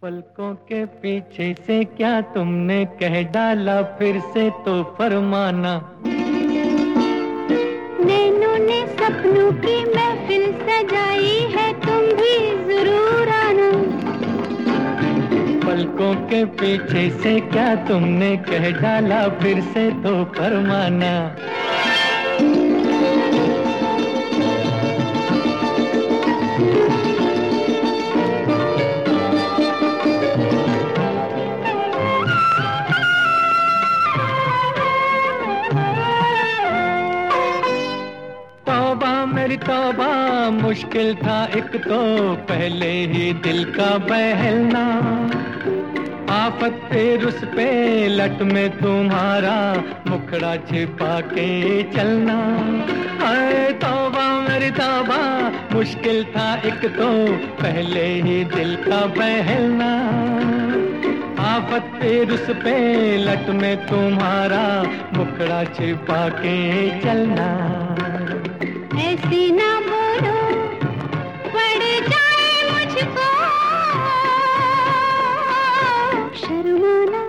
पलकों के पीछे से क्या तुमने कह डाला, फिर से तो फरमाना। नैनों ने सपनों की महफिल सजाई है, तुम भी जरूर आना। पलकों के पीछे से क्या तुमने कह डाला, फिर से तो फरमाना। मेरी तौबा मुश्किल था एक तो पहले ही दिल का बहलना। आफत फिर उस पे लट में तुम्हारा मुखड़ा छिपा के चलना। अरे तौबा मेरी तौबा मुश्किल था एक तो पहले ही दिल का बहलना। आफत फिर उस पे लट में तुम्हारा मुखड़ा छिपा के चलना। ऐसे ना बोलो पड़ जाए मुझको शर्माना।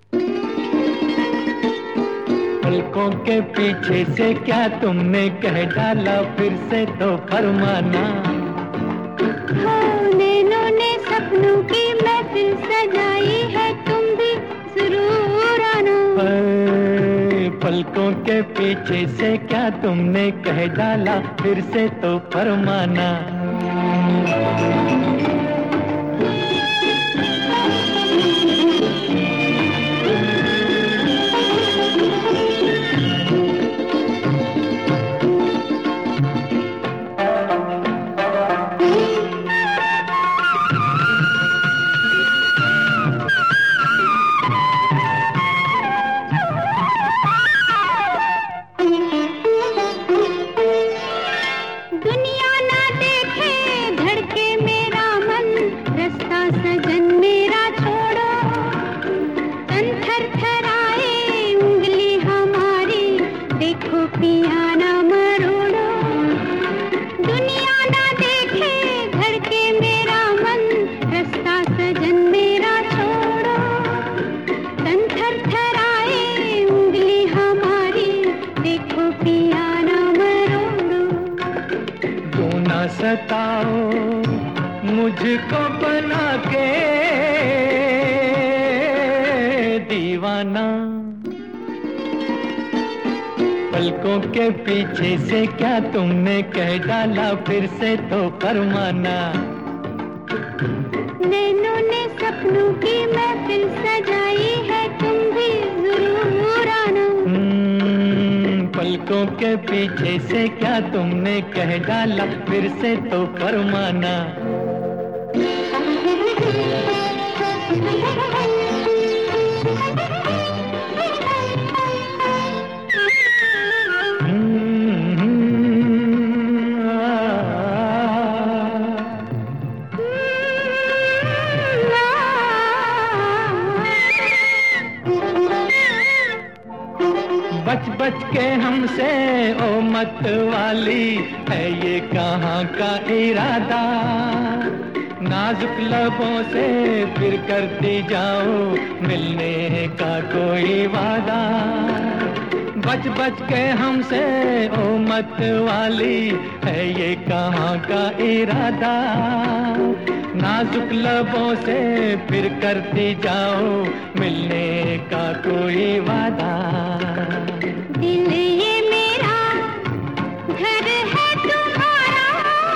पलकों के पीछे से क्या तुमने कह डाला, फिर से तो फरमाना। नैनों ने सपनों की महफिल सजाई है, तुम भी जरूर आना। पलकों के पीछे से क्या तुमने कह डाला, फिर से तो फरमाना। पियाना मरोड़ो, दुनिया ना देखे धड़के मेरा मन, रास्ता सजन मेरा छोड़ो। तन थरथराए उंगली हमारी, देखो पियाना मरोड़ो। क्यों ना सताओ मुझको बना के दीवाना। पलकों के पीछे से क्या तुमने कह डाला, फिर से तो फरमाना। नैनों ने सपनों की महफिल सजाई है, तुम भी जरूर आना। पलकों के पीछे से क्या तुमने कह डाला, फिर से तो फरमाना। बच बच के हमसे ओ मत वाली, है ये कहाँ का इरादा। नाजुक लबों से फिर करती जाओ मिलने का कोई वादा। बच बच के हमसे ओ मत वाली, है ये कहाँ का इरादा। नाजुक लबों से फिर करती जाओ मिलने का कोई वादा। दिल ये मेरा घर है तुम्हारा,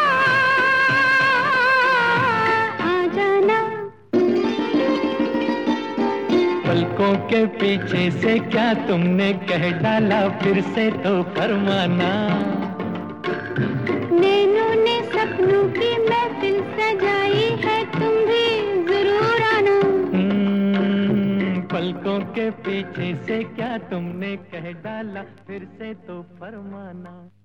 आ जाना। पलकों के पीछे से क्या तुमने कह डाला, फिर से तो फरमाना। नैनों ने सपनों की महफिल सजाई है, तुम भी जरूर आना। पलकों के पीछे से क्या तुमने कह डाला, फिर से तो फरमाना।